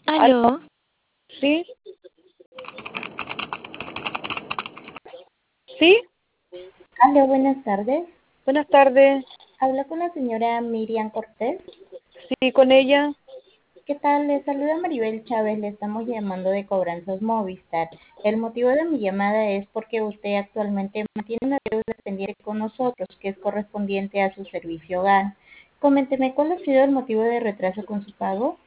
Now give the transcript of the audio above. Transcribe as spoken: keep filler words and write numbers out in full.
Aló, Aló, sí, sí, Aló, buenas tardes. buenas tardes, Habla con la señora Miriam Cortés. sí, con ella. ¿Qué tal? Le saluda Maribel Chávez. Le estamos llamando de Cobranzas Movistar. El motivo de mi llamada es porque usted actualmente mantiene una deuda pendiente con nosotros, que es correspondiente a su servicio hogar. Coménteme, ¿cuál ha sido el motivo de retraso con su pago?